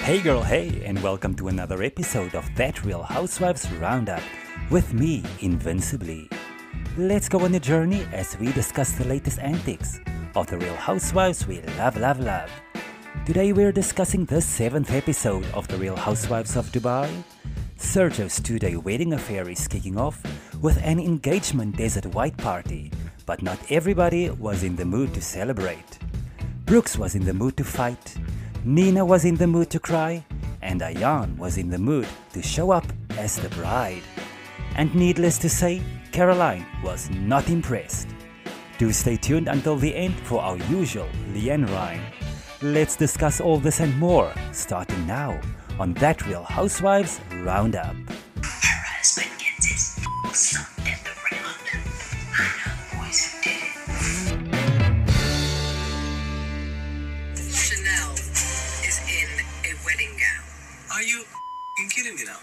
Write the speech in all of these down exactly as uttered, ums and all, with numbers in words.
Hey girl, hey, and welcome to another episode of That Real Housewives Roundup with me, Invincibly. Let's go on a journey as we discuss the latest antics of the Real Housewives we love, love, love. Today we're discussing the seventh episode of the Real Housewives of Dubai. Sergio's two-day wedding affair is kicking off with an engagement desert white party, but not everybody was in the mood to celebrate. Brooks was in the mood to fight, Nina was in the mood to cry, and Ayan was in the mood to show up as the bride. And needless to say, Caroline was not impressed. Do stay tuned until the end for our usual Leanne Rhyme. Let's discuss all this and more, starting now on That Real Housewives Roundup. Her husband gets his f*** sucked at the round. I know boys who did it. Chanel is in a wedding gown. Are you f***ing kidding me now?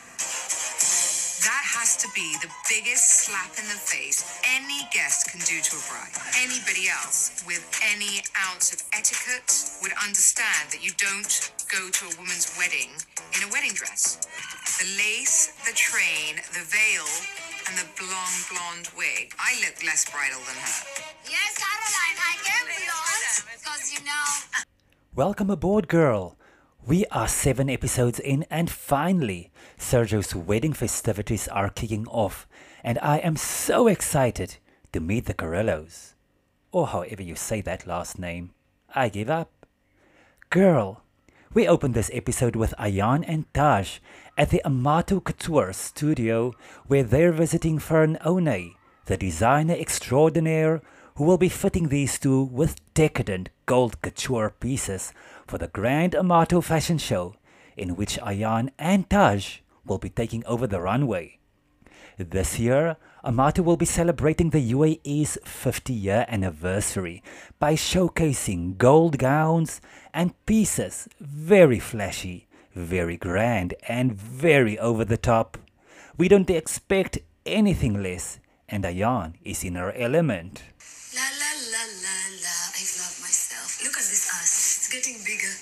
That has to be the biggest slap in the face any guest can do to a bride. Anybody else with any ounce of etiquette would understand that you don't go to a woman's wedding in a wedding dress. The lace, the train, the veil, and the blonde, blonde wig. I look less bridal than her. Yes, Caroline, I am blonde, because you know. Welcome aboard, girl. We are seven episodes in and finally, Sergio's wedding festivities are kicking off and I am so excited to meet the Carrillos. Or however you say that last name. I give up. Girl, we opened this episode with Ayan and Taj at the Amato Couture studio where they're visiting Fern One, the designer extraordinaire who will be fitting these two with decadent gold couture pieces for the Grand Amato Fashion Show, in which Ayan and Taj will be taking over the runway. This year, Amato will be celebrating the U A E's fifty-year anniversary by showcasing gold gowns and pieces very flashy, very grand, and very over the top. We don't expect anything less, and Ayan is in her element. La la la la la, I love myself. Look at this ass, it's getting bigger.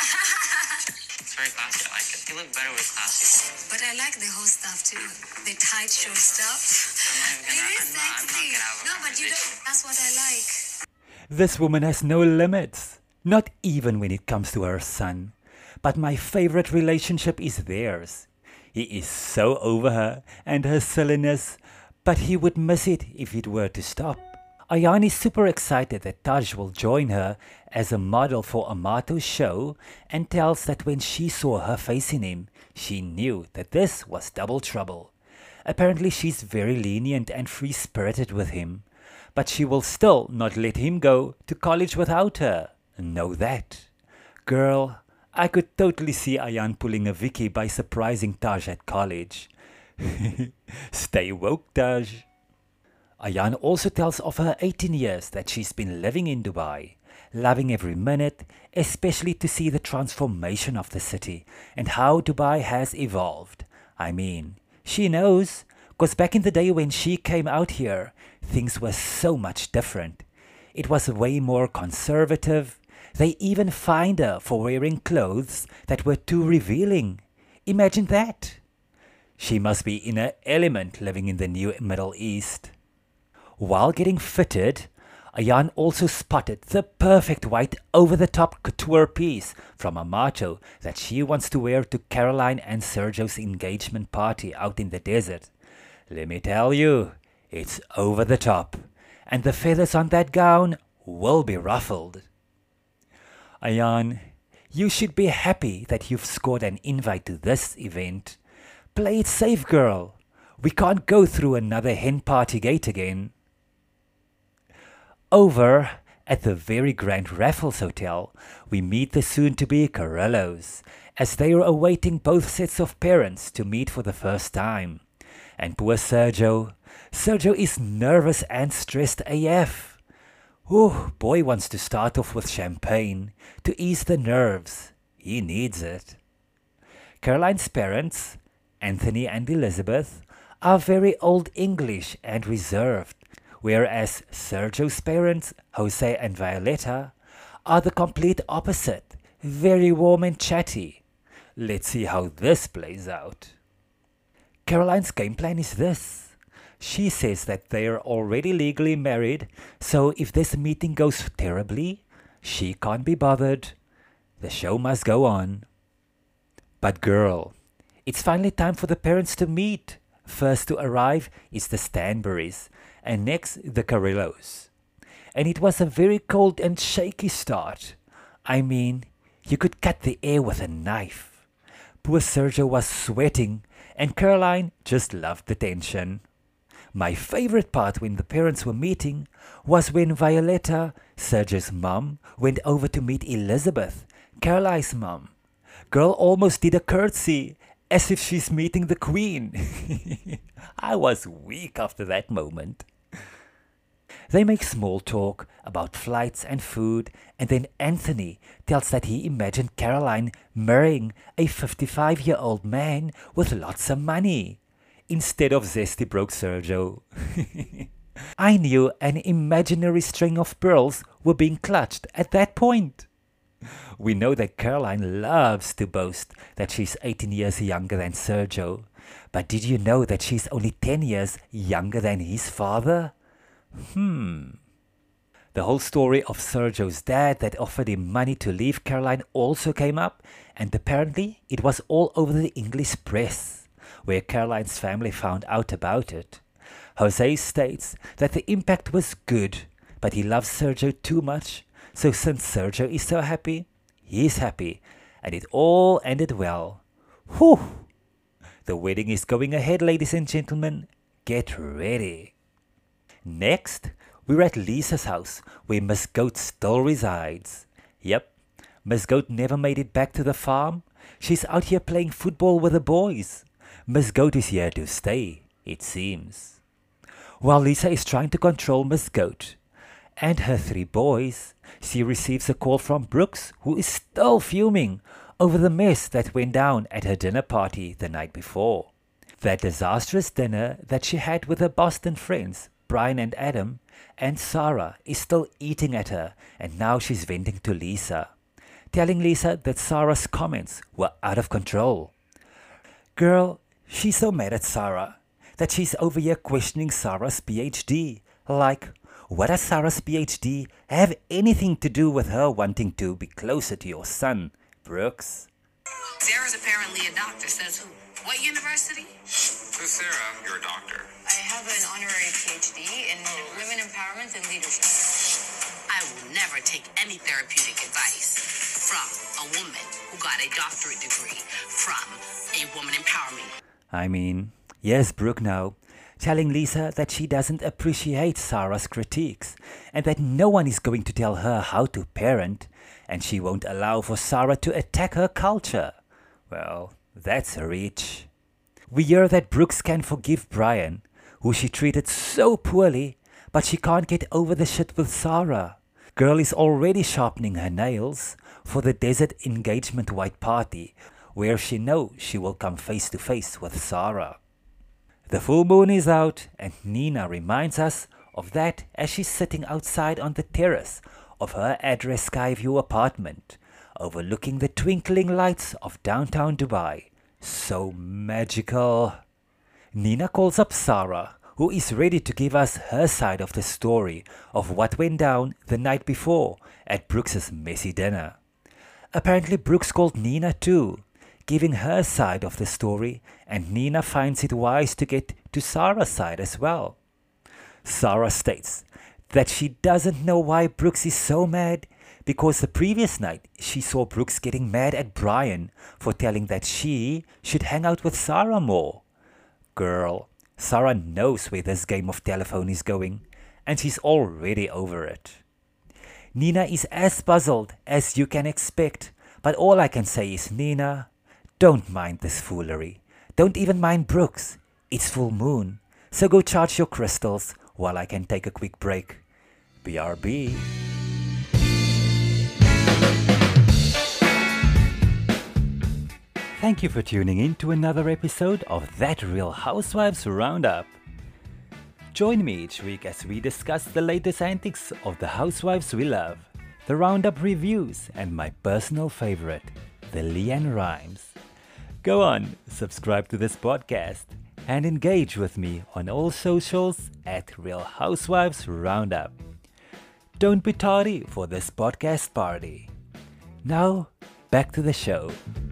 It's very classy. I like it. You look better with classy. But I like the whole stuff too. The tight short stuff. I'm not It even is gonna, I'm not, I'm not sexy. gonna have a No, but you conversation. don't. That's what I like. This woman has no limits, not even when it comes to her son. But my favorite relationship is theirs. He is so over her and her silliness, but he would miss it if it were to stop. Ayan is super excited that Taj will join her as a model for Amato's show and tells that when she saw her face in him, she knew that this was double trouble. Apparently she's very lenient and free-spirited with him, but she will still not let him go to college without her. Know that. Girl, I could totally see Ayan pulling a Vicky by surprising Taj at college. Stay woke, Taj. Ayan also tells of her eighteen years that she's been living in Dubai, loving every minute, especially to see the transformation of the city and how Dubai has evolved. I mean, she knows, because back in the day when she came out here, things were so much different. It was way more conservative. They even fined her for wearing clothes that were too revealing. Imagine that. She must be in her element living in the new Middle East. While getting fitted, Ayan also spotted the perfect white over-the-top couture piece from Amato that she wants to wear to Caroline and Sergio's engagement party out in the desert. Let me tell you, it's over the top, and the feathers on that gown will be ruffled. Ayan, you should be happy that you've scored an invite to this event. Play it safe, girl. We can't go through another hen party gate again. Over at the very grand Raffles Hotel, we meet the soon-to-be Carrillos, as they are awaiting both sets of parents to meet for the first time. And poor Sergio, Sergio is nervous and stressed A F. Ooh, boy wants to start off with champagne to ease the nerves. He needs it. Caroline's parents, Anthony and Elizabeth, are very old English and reserved, whereas Sergio's parents, Jose and Violetta, are the complete opposite, very warm and chatty. Let's see how this plays out. Caroline's game plan is this. She says that they are already legally married, so if this meeting goes terribly, she can't be bothered. The show must go on. But girl, it's finally time for the parents to meet. First to arrive is the Stanburys, and next the Carrillos. And it was a very cold and shaky start. I mean, you could cut the air with a knife. Poor Sergio was sweating, and Caroline just loved the tension. My favorite part when the parents were meeting was when Violetta, Sergio's mum, went over to meet Elizabeth, Caroline's mum. Girl almost did a curtsy, as if she's meeting the queen. I was weak after that moment. They make small talk about flights and food, and then Anthony tells that he imagined Caroline marrying a fifty-five-year-old man with lots of money, instead of zesty broke Sergio. I knew an imaginary string of pearls were being clutched at that point. We know that Caroline loves to boast that she's eighteen years younger than Sergio, but did you know that she's only ten years younger than his father? Hmm. The whole story of Sergio's dad that offered him money to leave Caroline also came up, and apparently it was all over the English press, where Caroline's family found out about it. Jose states that the impact was good, but he loves Sergio too much, so since Sergio is so happy, he's happy, and it all ended well. Whew! The wedding is going ahead, ladies and gentlemen. Get ready. Next, we're at Lisa's house, where Miss Goat still resides. Yep, Miss Goat never made it back to the farm. She's out here playing football with the boys. Miss Goat is here to stay, it seems. While Lisa is trying to control Miss Goat and her three boys, she receives a call from Brooks, who is still fuming over the mess that went down at her dinner party the night before. That disastrous dinner that she had with her Boston friends, Brian and Adam, and Sarah is still eating at her, and now she's venting to Lisa, telling Lisa that Sarah's comments were out of control. Girl, she's so mad at Sarah that she's over here questioning Sarah's P H D. Like, what does Sarah's P H D have anything to do with her wanting to be closer to your son, Brooks? Sarah's apparently a doctor, says who? What university? Who's Sarah? You're a doctor. I have an honorary P H D in women empowerment and leadership. I will never take any therapeutic advice from a woman who got a doctorate degree from a woman empowerment. I mean, yes, Brooke now, telling Lisa that she doesn't appreciate Sarah's critiques and that no one is going to tell her how to parent, and she won't allow for Sarah to attack her culture. Well, that's a reach. We hear that Brooks can forgive Brian, who she treated so poorly, but she can't get over the shit with Sarah. Girl is already sharpening her nails for the desert engagement white party, where she knows she will come face to face with Sarah. The full moon is out, and Nina reminds us of that as she's sitting outside on the terrace of her address Skyview apartment, overlooking the twinkling lights of downtown Dubai. So magical. Nina calls up Sarah, who is ready to give us her side of the story of what went down the night before at Brooks's messy dinner. Apparently Brooks called Nina too, giving her side of the story, and Nina finds it wise to get to Sarah's side as well. Sarah states that she doesn't know why Brooks is so mad, because the previous night she saw Brooks getting mad at Brian for telling that she should hang out with Sarah more. Girl, Sarah knows where this game of telephone is going, and she's already over it. Nina is as puzzled as you can expect, but all I can say is, Nina, don't mind this foolery. Don't even mind Brooks. It's full moon, so go charge your crystals while I can take a quick break. B R B. Thank you for tuning in to another episode of That Real Housewives Roundup. Join me each week as we discuss the latest antics of the housewives we love, the Roundup reviews, and my personal favorite, the LeAnn Rimes. Go on, subscribe to this podcast and engage with me on all socials at Real Housewives Roundup. Don't be tardy for this podcast party. Now, back to the show.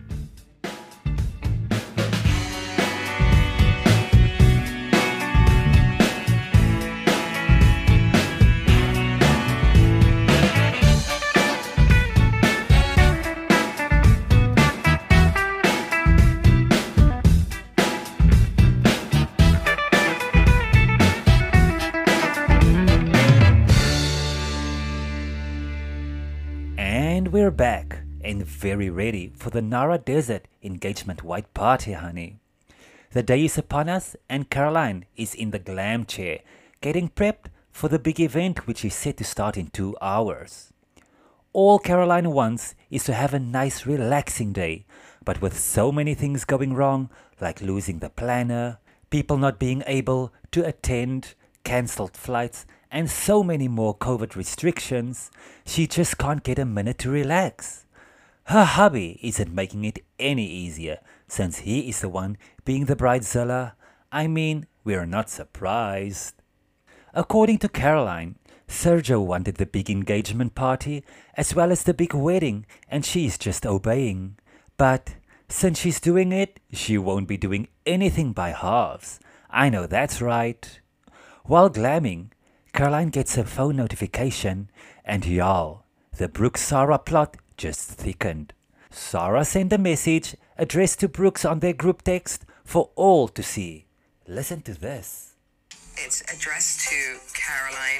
And we're back and very ready for the Nara Desert engagement white party, honey. The day is upon us and Caroline is in the glam chair getting prepped for the big event which is set to start in two hours. All Caroline wants is to have a nice relaxing day, but with so many things going wrong, like losing the planner, people not being able to attend, cancelled flights, and so many more COVID restrictions, she just can't get a minute to relax. Her hubby isn't making it any easier, since he is the one being the bridezilla. I mean, we're not surprised. According to Caroline, Sergio wanted the big engagement party as well as the big wedding, and she's just obeying. But since she's doing it, she won't be doing anything by halves. I know that's right. While glamming, Caroline gets a phone notification, and y'all, the Brooke-Sarah plot just thickened. Sarah sent a message addressed to Brooks on their group text for all to see. Listen to this. It's addressed to Caroline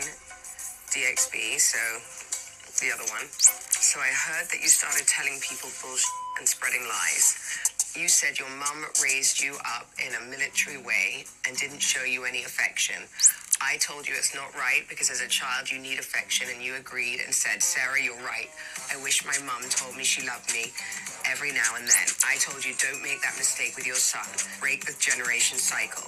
D X B, so the other one. So I heard that you started telling people bullshit and spreading lies. You said your mum raised you up in a military way and didn't show you any affection. I told you it's not right because as a child you need affection, and you agreed and said, Sarah, you're right. I wish my mum told me she loved me every now and then. I told you don't make that mistake with your son. Break the generation cycle.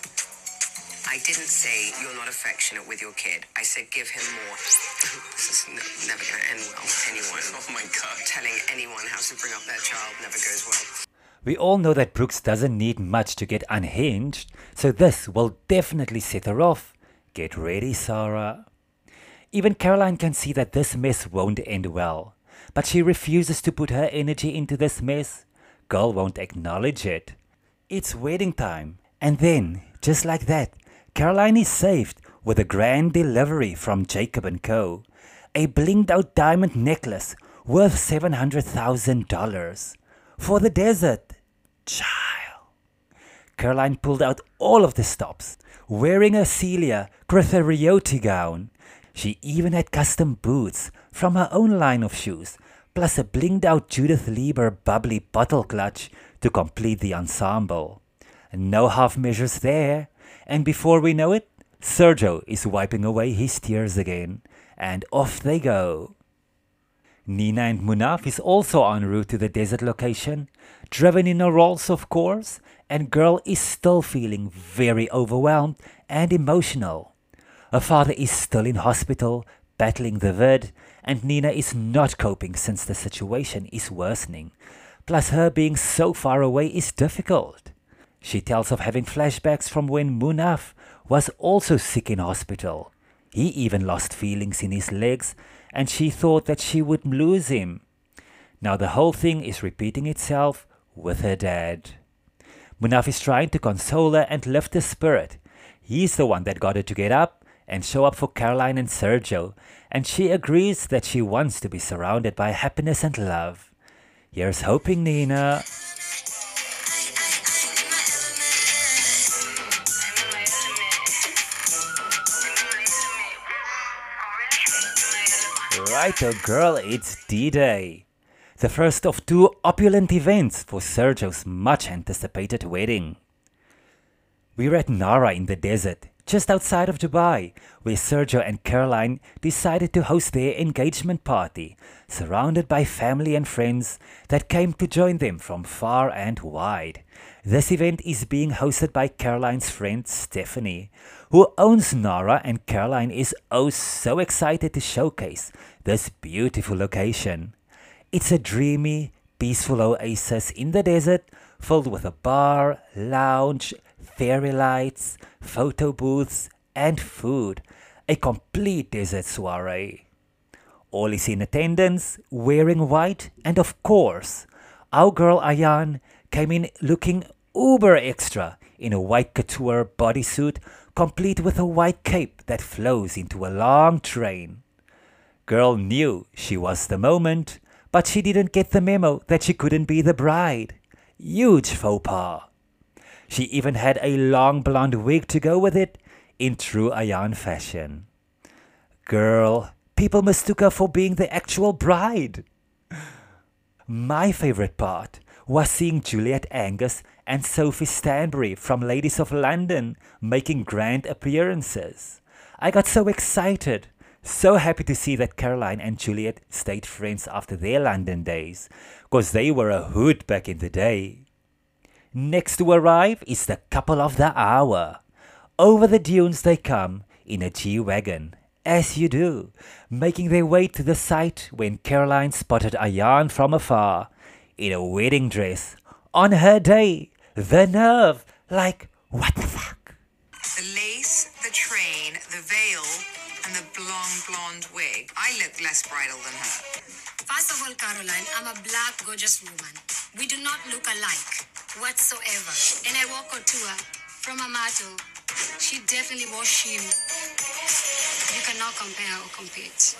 I didn't say you're not affectionate with your kid. I said give him more. This is n- never going to end well. Anyone, oh my God, telling anyone how to bring up their child never goes well. We all know that Brooks doesn't need much to get unhinged, so this will definitely set her off. Get ready, Sarah. Even Caroline can see that this mess won't end well, but she refuses to put her energy into this mess. Girl won't acknowledge it. It's wedding time, and then, just like that, Caroline is saved with a grand delivery from Jacob and Co. A blinged out diamond necklace worth seven hundred thousand dollars. For the desert. Child. Caroline pulled out all of the stops, wearing a Celia Grithariotti gown. She even had custom boots from her own line of shoes, plus a blinged out Judith Lieber bubbly bottle clutch to complete the ensemble. No half measures there, and before we know it, Sergio is wiping away his tears again, and off they go. Nina and Munaf is also en route to the desert location, driven in a Rolls of course, and girl is still feeling very overwhelmed and emotional. Her father is still in hospital, battling the vid, and Nina is not coping since the situation is worsening. Plus her being so far away is difficult. She tells of having flashbacks from when Munaf was also sick in hospital. He even lost feelings in his legs, and she thought that she would lose him. Now the whole thing is repeating itself with her dad. Munaf is trying to console her and lift her spirit. He's the one that got her to get up and show up for Caroline and Sergio, and she agrees that she wants to be surrounded by happiness and love. Here's hoping, Nina. Righto girl, it's D-Day. The first of two opulent events for Sergio's much anticipated wedding. We're at Nara in the desert, just outside of Dubai, where Sergio and Caroline decided to host their engagement party, surrounded by family and friends that came to join them from far and wide. This event is being hosted by Caroline's friend Stephanie, who owns Nara, and Caroline is oh so excited to showcase this beautiful location. It's a dreamy, peaceful oasis in the desert filled with a bar, lounge, fairy lights, photo booths, and food. A complete desert soiree. All is in attendance, wearing white, and of course, our girl Ayan came in looking uber extra in a white couture bodysuit, complete with a white cape that flows into a long train. Girl knew she was the moment, but she didn't get the memo that she couldn't be the bride. Huge faux pas. She even had a long blonde wig to go with it, in true Ayan fashion. Girl, people mistook her for being the actual bride. My favorite part was seeing Juliet Angus and Sophie Stanbury from Ladies of London making grand appearances. I got so excited, so happy to see that Caroline and Juliet stayed friends after their London days, cause they were a hoot back in the day. Next to arrive is the couple of the hour. Over the dunes they come in a G-Wagon, as you do, making their way to the site when Caroline spotted Ayan from afar, in a wedding dress, on her day. The nerve, like, what the fuck? The lace, the train, the veil, and the blonde blonde wig. I look less bridal than her. First of all, Caroline, I'm a black, gorgeous woman. We do not look alike whatsoever. And I walk her to her from Amato. She definitely was Shim. You cannot compare or compete.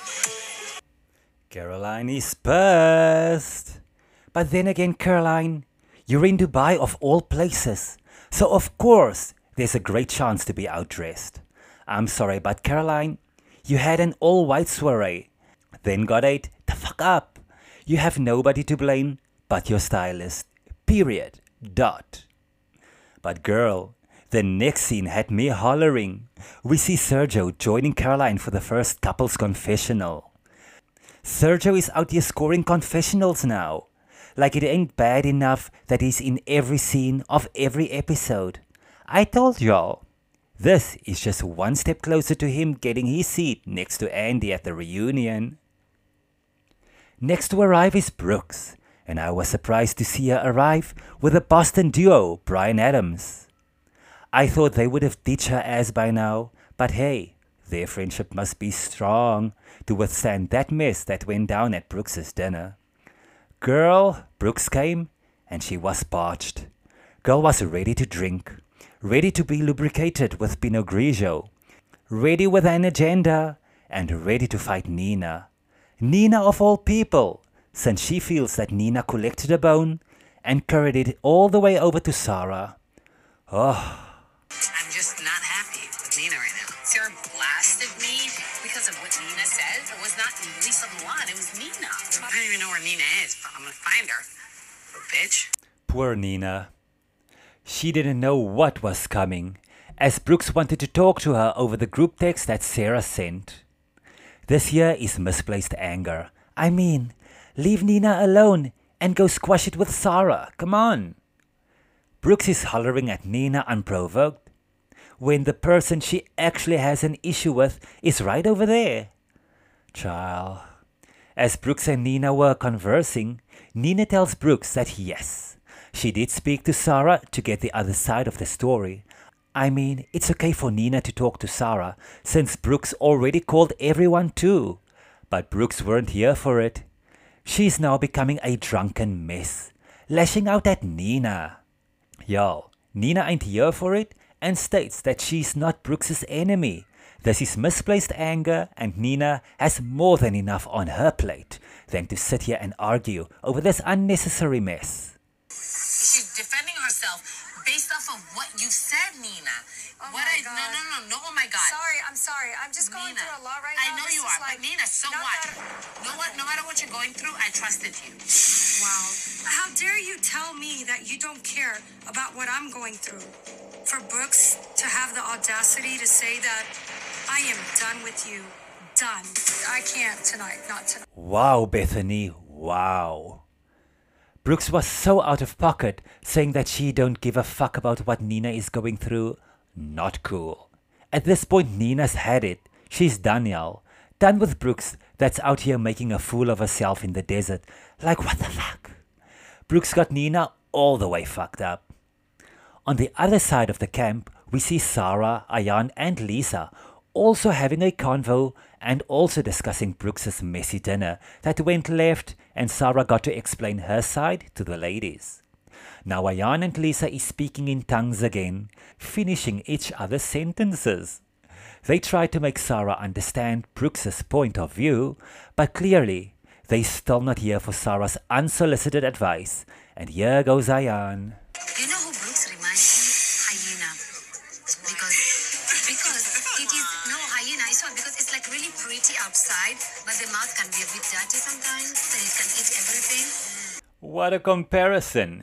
Caroline is pissed. But then again, Caroline, you're in Dubai of all places. So of course, there's a great chance to be outdressed. I'm sorry, but Caroline, you had an all-white soiree. Then got ate the fuck up. You have nobody to blame but your stylist. Period. Dot. But girl, the next scene had me hollering. We see Sergio joining Caroline for the first couple's confessional. Sergio is out here scoring confessionals now. Like it ain't bad enough that he's in every scene of every episode. I told y'all. This is just one step closer to him getting his seat next to Andy at the reunion. Next to arrive is Brooks, and I was surprised to see her arrive with a Boston duo, Bryan Adams. I thought they would have ditched her ass by now, but hey, their friendship must be strong to withstand that mess that went down at Brooks's dinner. Girl, Brooks came, and she was parched. Girl was ready to drink, ready to be lubricated with Pinot Grigio, ready with an agenda, and ready to fight Nina. Nina of all people, since she feels that Nina collected a bone and carried it all the way over to Sarah. Oh. I'm just not happy with Nina right now. Sarah blasted me because of what Nina said. It was not Lisa Milan, it was Nina. I don't even know where Nina is, but I'm gonna find her. Little bitch. Poor Nina. She didn't know what was coming, as Brooks wanted to talk to her over the group text that Sarah sent. This here is misplaced anger. I mean, leave Nina alone and go squash it with Sarah. Come on. Brooks is hollering at Nina unprovoked, when the person she actually has an issue with is right over there. Child. As Brooks and Nina were conversing, Nina tells Brooks that yes, she did speak to Sarah to get the other side of the story. I mean, it's okay for Nina to talk to Sarah, since Brooks already called everyone too. But Brooks weren't here for it. She's now becoming a drunken mess, lashing out at Nina. Y'all, Nina ain't here for it and states that she's not Brooks's enemy. This is misplaced anger, and Nina has more than enough on her plate than to sit here and argue over this unnecessary mess. She's defending herself based off of what you said, Nina. Oh what my I, God. No, no, no, no, oh my God. Sorry, I'm sorry. I'm just going Nina, through a lot right I now. know This you is are, like, but Nina, so not what? that- No, what? No matter what you're going through, I trusted you. Wow. How dare you tell me that you don't care about what I'm going through? For Brooks to have the audacity to say that I am done with you. Done. I can't tonight. Not tonight. Wow, Bethany, wow. Brooks was so out of pocket, saying that she don't give a fuck about what Nina is going through. Not cool. At this point, Nina's had it. She's done, y'all. Done with Brooks that's out here making a fool of herself in the desert. Like, what the fuck? Brooks got Nina all the way fucked up. On the other side of the camp, we see Sarah, Ayan and Lisa also having a convo and also discussing Brooks's messy dinner that went left, and Sarah got to explain her side to the ladies. Now Ayan and Lisa is speaking in tongues again, finishing each other's sentences. They try to make Sarah understand Brooks's point of view, but clearly they still not here for Sarah's unsolicited advice, and here goes Ayan. You know who Brooks reminds me? Hyena. Because, because it is, no, hyena is what? Because it's like really pretty outside, but the mouth can be a bit dirty sometimes, so it can eat everything. What a comparison!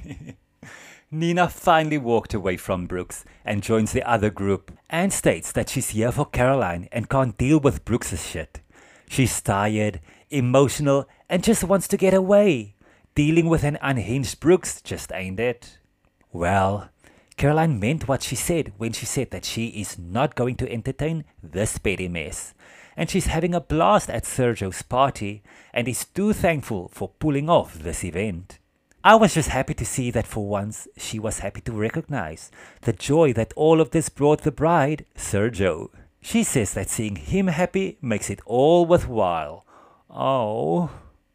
Nina finally walked away from Brooks and joins the other group and states that she's here for Caroline and can't deal with Brooks's shit. She's tired, emotional, and just wants to get away. Dealing with an unhinged Brooks just ain't it. Well, Caroline meant what she said when she said that she is not going to entertain this petty mess. And she's having a blast at Sergio's party and is too thankful for pulling off this event. I was just happy to see that for once she was happy to recognize the joy that all of this brought the bride, Sergio. She says that seeing him happy makes it all worthwhile. Oh.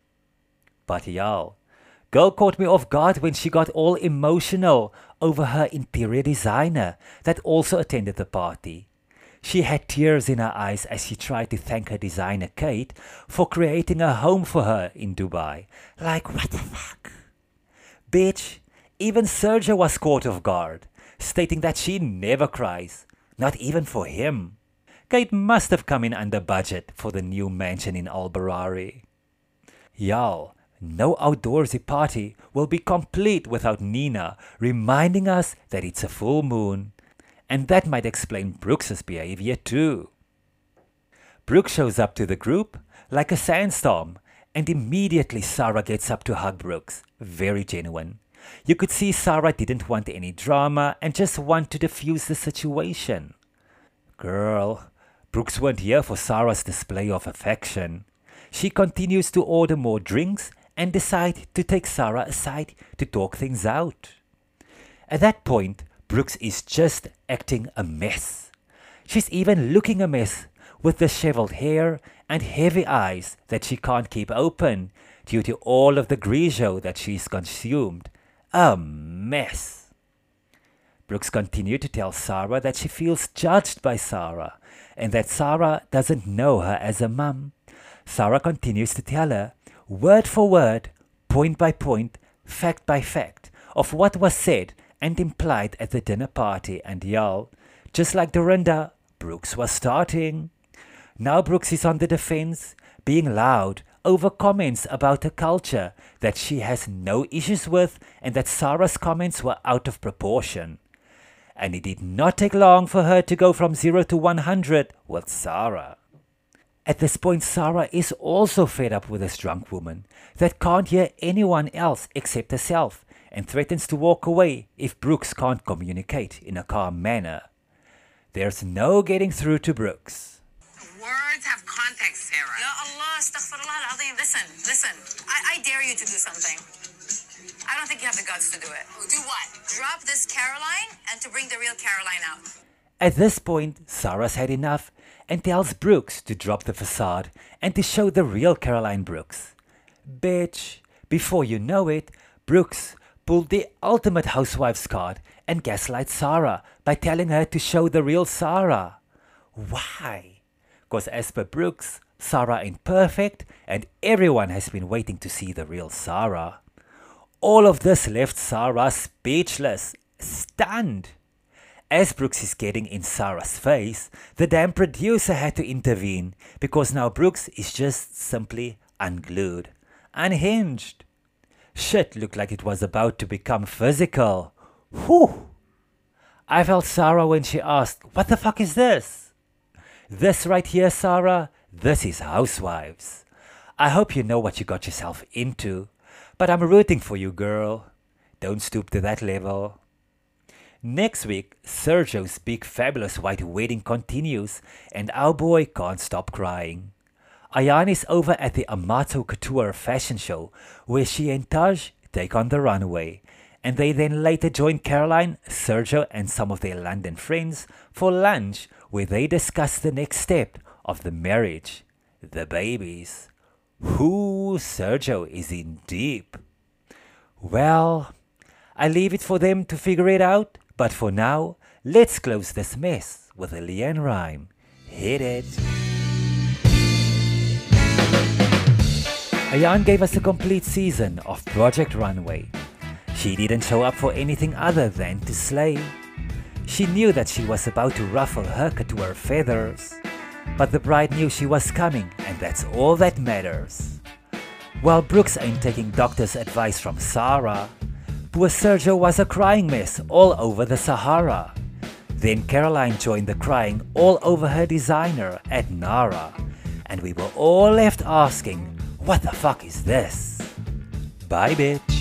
But y'all, girl caught me off guard when she got all emotional over her interior designer that also attended the party. She had tears in her eyes as she tried to thank her designer Kate for creating a home for her in Dubai. Like, what the fuck? Bitch, even Sergio was caught off guard, stating that she never cries, not even for him. Kate must have come in under budget for the new mansion in Albarari. Y'all, no outdoorsy party will be complete without Nina reminding us that it's a full moon. And that might explain Brooks's behavior too. Brooks shows up to the group like a sandstorm, and immediately Sarah gets up to hug Brooks. Very genuine. You could see Sarah didn't want any drama and just want to diffuse the situation. Girl, Brooks weren't here for Sarah's display of affection. She continues to order more drinks and decide to take Sarah aside to talk things out. At that point, Brooks is just acting a mess. She's even looking a mess with disheveled hair and heavy eyes that she can't keep open due to all of the grigio that she's consumed. A mess. Brooks continued to tell Sarah that she feels judged by Sarah and that Sarah doesn't know her as a mum. Sarah continues to tell her, word for word, point by point, fact by fact, of what was said and implied at the dinner party, and y'all, just like Dorinda, Brooks was starting. Now Brooks is on the defense, being loud over comments about a culture that she has no issues with and that Sarah's comments were out of proportion. And it did not take long for her to go from zero to one hundred with Sarah. At this point, Sarah is also fed up with this drunk woman that can't hear anyone else except herself, and threatens to walk away if Brooks can't communicate in a calm manner. There's no getting through to Brooks. Words have context, Sarah. Ya Allah, astaghfirullah al-azim. Listen, listen. I, I dare you to do something. I don't think you have the guts to do it. Do what? Drop this Caroline and to bring the real Caroline out. At this point, Sarah's had enough and tells Brooks to drop the facade and to show the real Caroline Brooks. Bitch, before you know it, Brooks pulled the ultimate housewife's card and gaslight Sarah by telling her to show the real Sarah. Why? Because as per Brooks, Sarah ain't perfect and everyone has been waiting to see the real Sarah. All of this left Sarah speechless, stunned. As Brooks is getting in Sarah's face, the damn producer had to intervene because now Brooks is just simply unglued, unhinged. Shit looked like it was about to become physical. Whew! I felt Sarah when she asked, what the fuck is this? This right here, Sarah, this is Housewives. I hope you know what you got yourself into, but I'm rooting for you, girl. Don't stoop to that level. Next week, Sergio's big fabulous white wedding continues and our boy can't stop crying. Ayan is over at the Amato Couture fashion show where she and Taj take on the runway, and they then later joined Caroline, Sergio, and some of their London friends for lunch, where they discussed the next step of the marriage, the babies. Whoo, Sergio is in deep. Well, I leave it for them to figure it out, but for now, let's close this mess with a Leanne rhyme. Hit it. Ayan gave us a complete season of Project Runway. She didn't show up for anything other than to slay. She knew that she was about to ruffle her couture feathers, but the bride knew she was coming, and that's all that matters. While Brooks ain't taking doctor's advice from Sarah, poor Sergio was a crying mess all over the Sahara. Then Caroline joined the crying all over her designer at Nara, and we were all left asking, what the fuck is this? Bye, bitch.